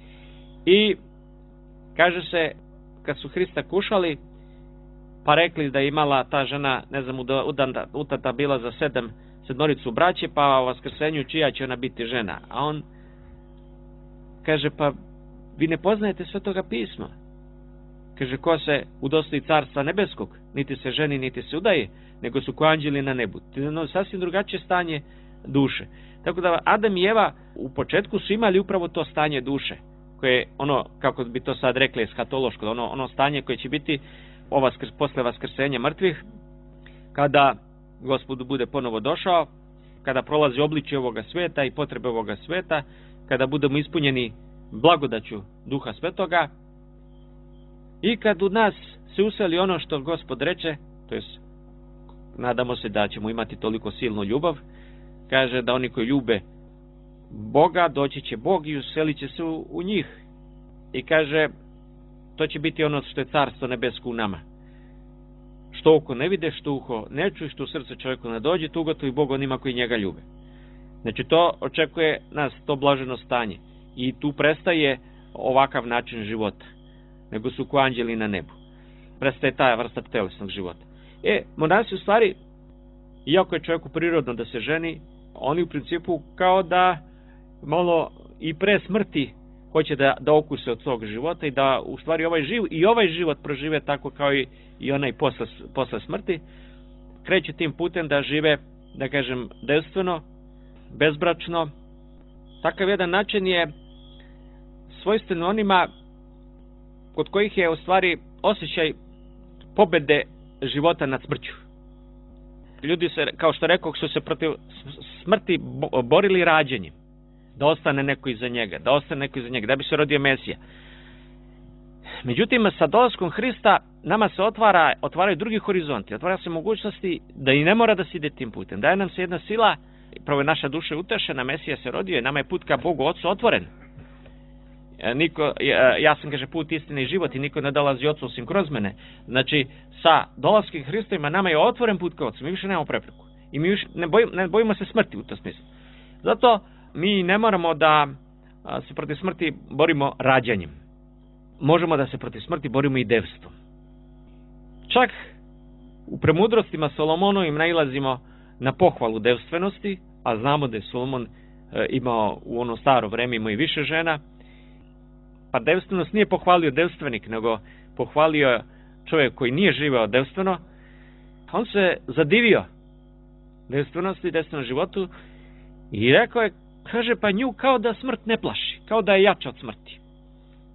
I kaže se, kad su Hrista kušali, pa rekli da je imala ta žena, ne znam, utata bila za sedmoricu braće, pa u vaskrsenju čija će ona biti žena. A on kaže, pa vi ne poznajete Svetoga pisma. Kaže, ko se udostoji carstva nebeskog, niti se ženi, niti se udaje, nego su ko anđeli na nebu. To je sasvim drugačije stanje duše. Tako da Adam i Eva u početku su imali upravo to stanje duše, koje je ono, kako bi to sad rekli, eshatološko, ono stanje koje će biti posle vaskrsenja mrtvih, kada Gospod bude ponovo došao, kada prolazi obličje ovoga sveta i potrebe ovoga sveta, kada budemo ispunjeni blagodaću Duha Svetoga i kad u nas se useli ono što Gospod reče, to jest nadamo se da ćemo imati toliko silnu ljubav, kaže da oni koji ljube Boga, doći će Bog i uselit će se u njih. I kaže, to će biti ono što je carstvo nebesko u nama. Što oko ne vide, što uho ne čuje, što u srce čovjeku ne dođe, tu gotovo i Bog onima koji njega ljube. Znači to očekuje nas, to blaženo stanje. I tu prestaje ovakav način života. Nego su ko anđeli na nebu. Prestaje ta vrsta telesnog života. Monasi u stvari, iako je čovjeku prirodno da se ženi, oni u principu kao da malo i pre smrti hoće da okuse od svog života i da u stvari ovaj život prožive tako kao i onaj posle smrti. Kreću tim putem da žive, da kažem, devstveno, bezbračno. Takav jedan način je svojstven onima kod kojih je u stvari osjećaj pobede života nad smrću. Ljudi se, kao što rekao, su se protiv smrti borili rađenjem. Da ostane neko iza njega, da bi se rodio Mesija. Međutim, sa dolaskom Hrista nama se otvaraju drugi horizonti, otvara se mogućnosti da i ne mora da se ide tim putem. Daje nam se jedna sila, prvo je naša duša utešena, Mesija se rodio i nama je put ka Bogu Otcu otvoren. Ja sam, kaže, put, istine i život i niko ne dolazi Otcu osim kroz mene. Znači, sa dolaskom Hristovima nama je otvoren put ka Otcu, mi više nemamo prepreku. I mi više ne bojimo se smrti u tom smislu. Zato mi ne moramo da se protiv smrti borimo rađanjem. Možemo da se protiv smrti borimo i devstvom. Čak u premudrostima Solomonovim nailazimo na pohvalu devstvenosti, a znamo da je Solomon imao u ono staro vreme imao i više žena. Pa devstvenost nije pohvalio devstvenik, nego pohvalio čovjek koji nije živeo devstveno. On se zadivio devstvenosti, devstvenom životu i rekao je, kaže, pa nju kao da smrt ne plaši, kao da je jača od smrti.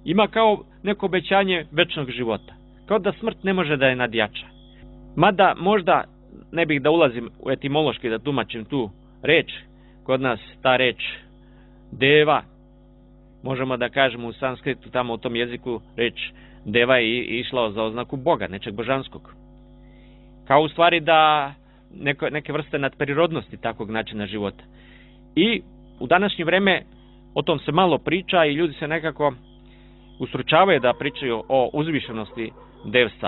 ima kao neko obećanje večnog života. Kao da smrt ne može da je nadjača. Mada možda, ne bih da ulazim u etimološki da tumačim tu reč, kod nas ta reč deva, možemo da kažemo u sanskritu, tamo u tom jeziku reč deva je išla za oznaku Boga, nečeg božanskog. Kao u stvari da neke vrste nadprirodnosti takvog načina života. I u današnje vreme o tom se malo priča i ljudi se nekako ustručavaju da pričaju o uzvišenosti devstva.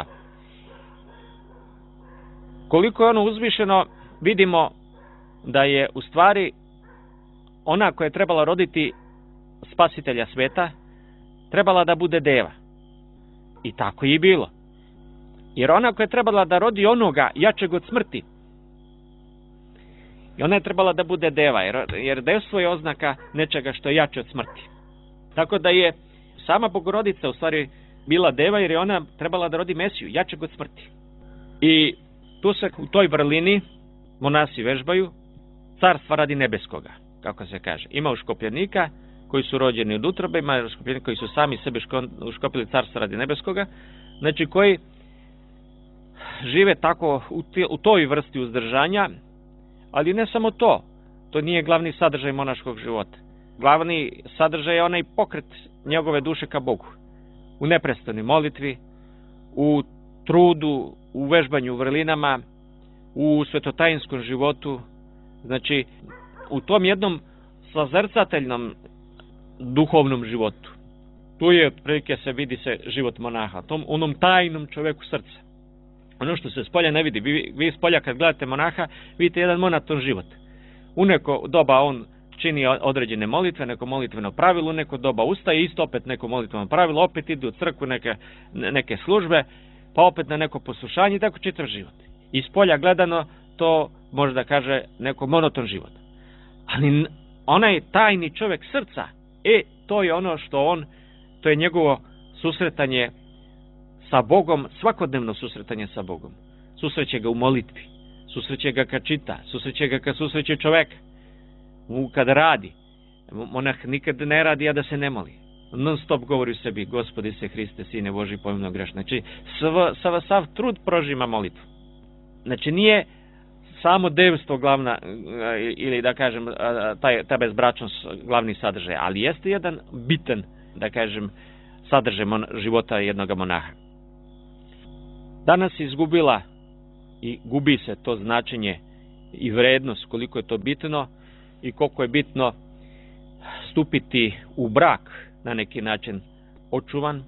Koliko je ono uzvišeno, vidimo da je u stvari ona koja je trebala roditi spasitelja sveta, trebala da bude deva. I tako je i bilo. Jer ona koja je trebala da rodi onoga jačeg od smrti, i ona je trebala da bude deva, jer devstvo je oznaka nečega što je jače od smrti. Tako da je sama Bogorodica u stvari bila deva, jer je ona trebala da rodi Mesiju, jačeg od smrti. I tu se u toj vrlini monasi vežbaju carstva radi nebeskoga, kako se kaže. Ima uškopljenika koji su rođeni od utrobe, ima uškopljenika koji su sami sebe uškopili carstva radi nebeskoga, znači koji žive tako u toj vrsti uzdržanja, ali ne samo to. To nije glavni sadržaj monaškog života. Glavni sadržaj je onaj pokret njegove duše ka Bogu. U neprestanoj molitvi, u trudu, u vežbanju u vrlinama, u svetotajinskom životu, znači u tom jednom sazrcateljnom duhovnom životu. Tu je otprilike se vidi se život monaha, tom onom tajnom čoveku srca. Ono što se spolja ne vidi. Vi spolja kad gledate monaha, vidite jedan monoton život. U neko doba on čini određene molitve, neko molitveno pravilo, u neko doba ustaje, isto opet neko molitveno pravilo, opet ide u crkvu neke službe, pa opet na neko poslušanje i tako čitav život. Iz spolja gledano to može da kaže neko monoton život. Ali onaj tajni čovjek srca, to je ono što to je njegovo susretanje sa Bogom, svakodnevno susretanje sa Bogom. Susreće ga u molitvi, susreće ga kad čita, susreće ga kad susreće čoveka, kad radi. Monah nikad ne radi, a da se ne moli. Non stop govori u sebi, Gospodi se Hriste, Sine Boži, pomilo grešno. Znači, sav trud prožima molitvu. Znači, nije samo devstvo glavna, ili da kažem, ta bezbračnost glavni sadržaj, ali jeste jedan bitan, da kažem, sadržaj života jednog monaha. Danas je izgubila i gubi se to značenje i vrednost, koliko je to bitno i koliko je bitno stupiti u brak na neki način očuvan.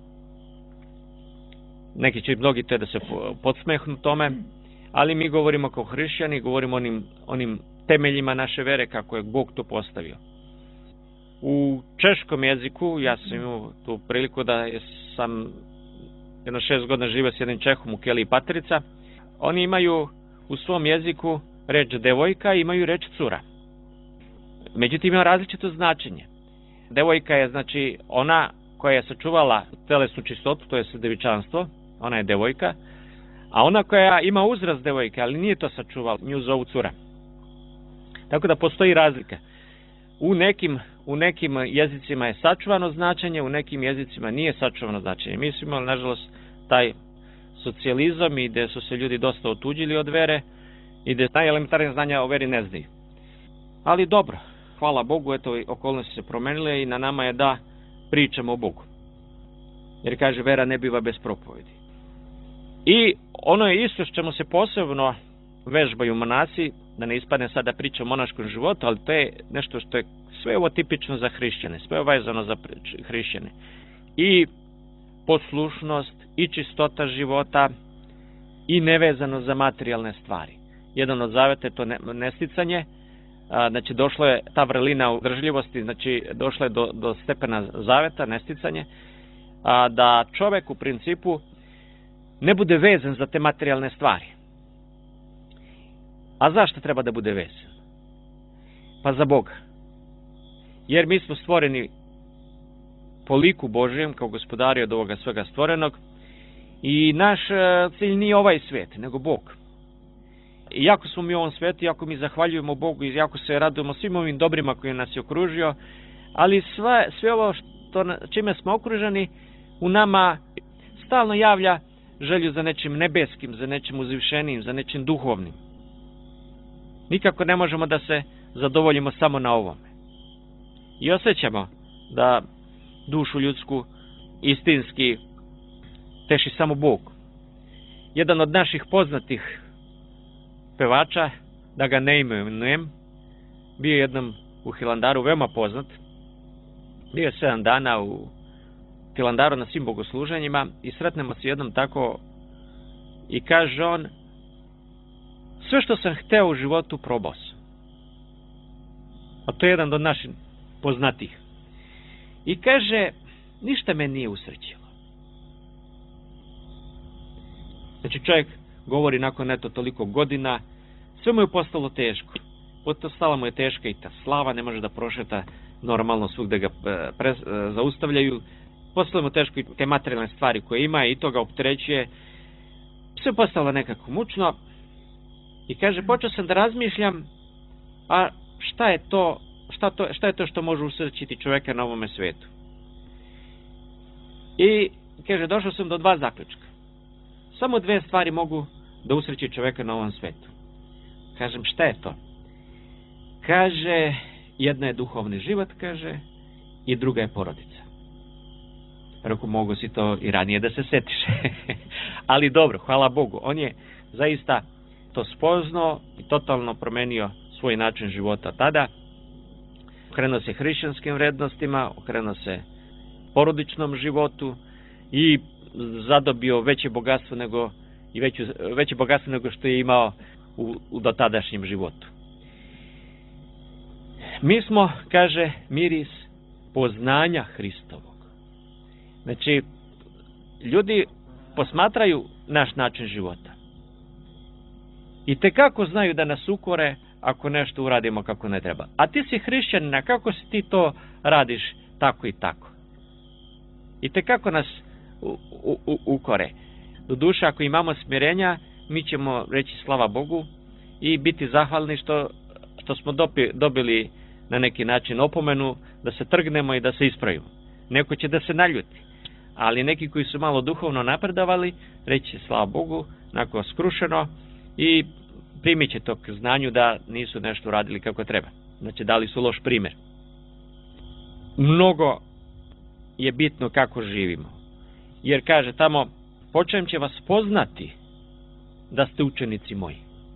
Neki će mnogi da se podsmehnu tome, ali mi govorimo kao hrišćani, govorimo onim temeljima naše vere kako je Bog to postavio. U češkom jeziku, ja sam imao tu priliku da sam jedno 6 godina živio s jednim Čehom u Keliji Patrica, oni imaju u svom jeziku reč devojka i imaju reč cura. Međutim, ima različito značenje. Devojka je znači ona koja je sačuvala telesnu čistotu, to je devičanstvo, ona je devojka, a ona koja ima uzrast devojke, ali nije to sačuvala, nju zovu cura. Tako da postoji razlika. U nekim jezicima je sačuvano značenje, u nekim jezicima nije sačuvano značenje. Mi smo imali, nažalost, taj socijalizam i gde su se ljudi dosta otuđili od vere i gde najelementarnije znanja o veri ne znaju. Ali dobro, hvala Bogu, eto, okolnosti se promenile i na nama je da pričamo o Bogu. Jer kaže, vera ne biva bez propovedi. I ono je isto što čemu se posebno vežbaju monasi, da ne ispadne sad da priča o monaškom životu, ali to je nešto što je sve ovo tipično za hrišćane, sve ovo vezano za hrišćane. I poslušnost, i čistota života, i nevezano za materijalne stvari. Jedan od zaveta je to nesticanje, znači došlo je ta vrlina udržljivosti, znači došlo je do stepena zaveta, nesticanje, da čovek u principu ne bude vezan za te materijalne stvari. A zašto treba da bude vezan? Pa za Boga. Jer mi smo stvoreni po liku Božijem kao gospodari od ovoga svega stvorenog i naš cilj nije ovaj svijet, nego Bog. I jako smo mi u ovom svijetu, jako mi zahvaljujemo Bogu i jako se radujemo svim ovim dobrima koji nas je okružio, ali sve ovo čime smo okruženi, u nama stalno javlja želju za nečim nebeskim, za nečim uzvišenijim, za nečim duhovnim. Nikako ne možemo da se zadovoljimo samo na ovome. I osjećamo da dušu ljudsku istinski teši samo Bog. Jedan od naših poznatih pevača, da ga ne imenujem, bio je jednom u Hilandaru veoma poznat. Bio je 7 dana u Hilandaru na svim bogosluženjima i sretnemo se jednom tako i kaže on: sve što sam hteo u životu probao sam. A to je jedan od naših poznatih. I kaže, ništa me nije usrećilo. Znači čovjek govori nakon toliko godina, sve mu je postalo teško. Postala mu je teška i ta slava, ne može da prošeta normalno svugde ga zaustavljaju. Postalo mu je teško i te materijalne stvari koje ima i to ga opterećuje. Sve je postalo nekako mučno. I kaže, počeo sam da razmišljam, a šta je to što može usrećiti čovjeka na ovome svetu? I kaže, došao sam do 2 zaključka. Samo 2 stvari mogu da usreći čovjeka na ovom svetu. Kažem, šta je to? Kaže, jedna je duhovni život, kaže, i druga je porodica. Rekao, mogu si to i ranije da se setiš. Ali dobro, hvala Bogu, on je zaista to spoznao i totalno promenio svoj način života tada. Okrenuo se hrišćanskim vrednostima, okrenuo se porodičnom životu i zadobio veće bogatstvo nego što je imao u dotadašnjem životu. Mi smo, kaže, miris poznanja Hristovog. Znači, ljudi posmatraju naš način života. I tekako znaju da nas ukore ako nešto uradimo kako ne treba. A ti si hrišćanin, kako si ti to radiš tako i tako? I tekako nas ukore. Doduše, ako imamo smirenja, mi ćemo reći slava Bogu i biti zahvalni što smo dobili na neki način opomenu da se trgnemo i da se ispravimo. Neko će da se naljuti, ali neki koji su malo duhovno napredovali, reći slava Bogu, onako skrušeno, i primit će to k znanju da nisu nešto radili kako treba. Znači, dali su loš primjer. Mnogo je bitno kako živimo. Jer kaže tamo, počnem će vas poznati da ste učenici moji.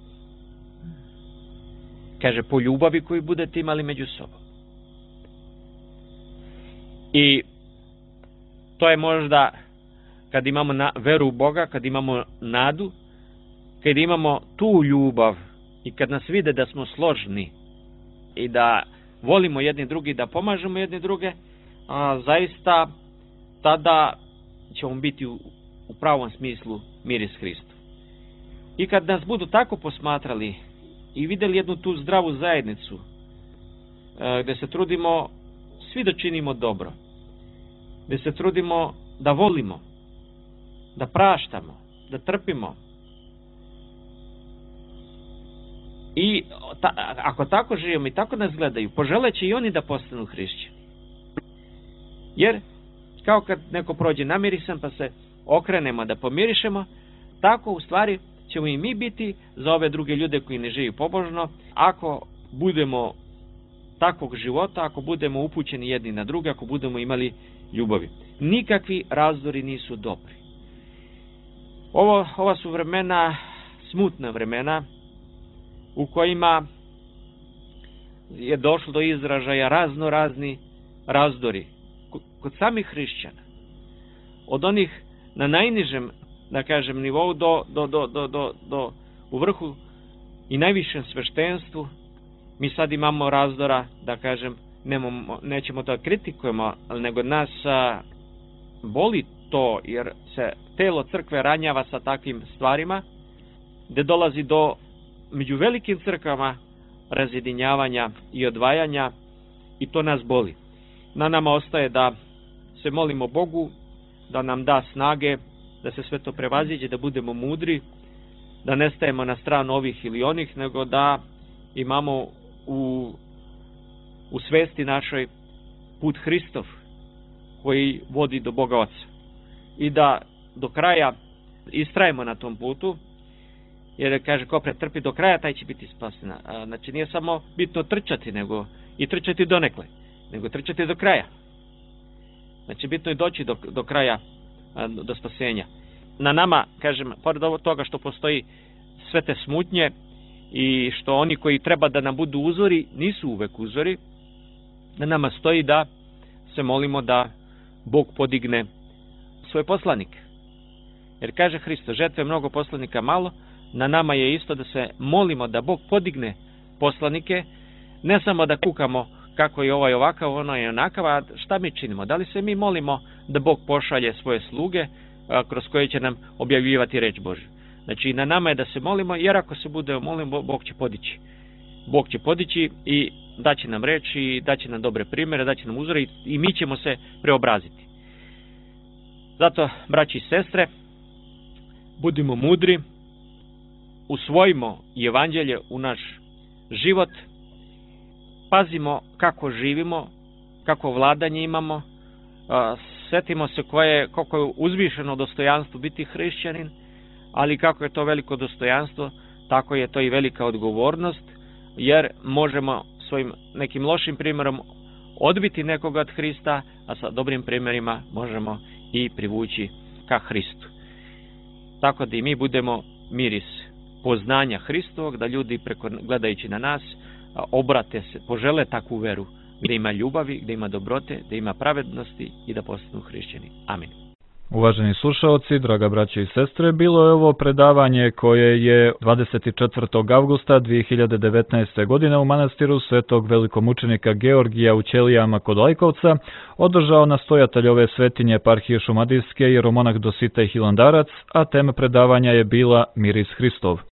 Kaže, po ljubavi koju budete imali među sobom. I to je možda kad imamo veru u Boga, kad imamo nadu, kad imamo tu ljubav i kad nas vide da smo složni i da volimo jedni drugi, da pomažemo jedni druge, zaista tada ćemo biti u pravom smislu miris Hristu. I kad nas budu tako posmatrali i vidjeli jednu tu zdravu zajednicu gdje se trudimo svi da činimo dobro, gdje se trudimo da volimo, da praštamo, da trpimo, i ako tako živimo i tako nas gledaju, poželeće i oni da postanu hrišćani. Jer kao kad neko prođe namirisan pa se okrenemo da pomirišemo, tako u stvari ćemo i mi biti za ove druge ljude koji ne žive pobožno, ako budemo takvog života, ako budemo upućeni jedni na druge, ako budemo imali ljubavi. Nikakvi razdori nisu dobri. Ova su vremena, smutna vremena, u kojima je došlo do izražaja raznorazni razdori kod samih hrišćana. Od onih na najnižem, da kažem, nivou do u vrhu i najvišem sveštenstvu. Mi sad imamo razdora, da kažem, nećemo da kritikujemo, ali nego nas boli to, jer se telo crkve ranjava sa takvim stvarima, gde dolazi do među velikim crkvama razjedinjavanja i odvajanja, i to nas boli. Na nama ostaje da se molimo Bogu, da nam da snage, da se sve to prevaziđe, da budemo mudri, da ne stajemo na stranu ovih ili onih, nego da imamo u svesti našoj put Hristov, koji vodi do Boga Oca. I da do kraja istrajemo na tom putu, jer kaže ko pretrpi do kraja, taj će biti spasen. Znači nije samo bitno trčati, nego i trčati donekle, nego trčati do kraja. Znači bitno je doći do kraja, do spasenja. Na nama, kažem, pored toga što postoji sve te smutnje i što oni koji treba da nam budu uzori, nisu uvek uzori, na nama stoji da se molimo da Bog podigne svoje poslanike. Jer kaže Hristo, žetve mnogo, poslanika malo, na nama je isto da se molimo da Bog podigne poslanike, ne samo da kukamo kako je ovaj ovakav, ono je onakav, a šta mi činimo? Da li se mi molimo da Bog pošalje svoje sluge kroz koje će nam objavljivati reč Božju? Znači na nama je da se molimo, jer ako se budemo molimo, Bog će podići. Bog će podići i daće nam reč i daće nam dobre primjere, daće nam uzore i mi ćemo se preobraziti. Zato, braći i sestre, budimo mudri, usvojimo evanđelje u naš život, pazimo kako živimo, kako vladanje imamo, sjetimo se koliko je uzvišeno dostojanstvo biti hrišćanin, ali kako je to veliko dostojanstvo, tako je to i velika odgovornost, jer možemo svojim nekim lošim primjerom odbiti nekoga od Hrista, a sa dobrim primjerima možemo i privući ka Hristu. Tako da i mi budemo miris poznanja Hristovog, da ljudi gledajući na nas obrate se, požele takvu veru, gdje ima ljubavi, gdje ima dobrote, gdje ima pravednosti i da postanu hrišćani. Amin. Uvaženi slušaoci, draga braćo i sestre, bilo je ovo predavanje koje je 24. avgusta 2019. godine u manastiru Svetog velikomučenika Georgija u Ćelijama kod Lajkovca održao nastojatelj ove svetinje eparhije Šumadijske jeromonah Dositej Hilandarac, a tema predavanja je bila Miris Hristov.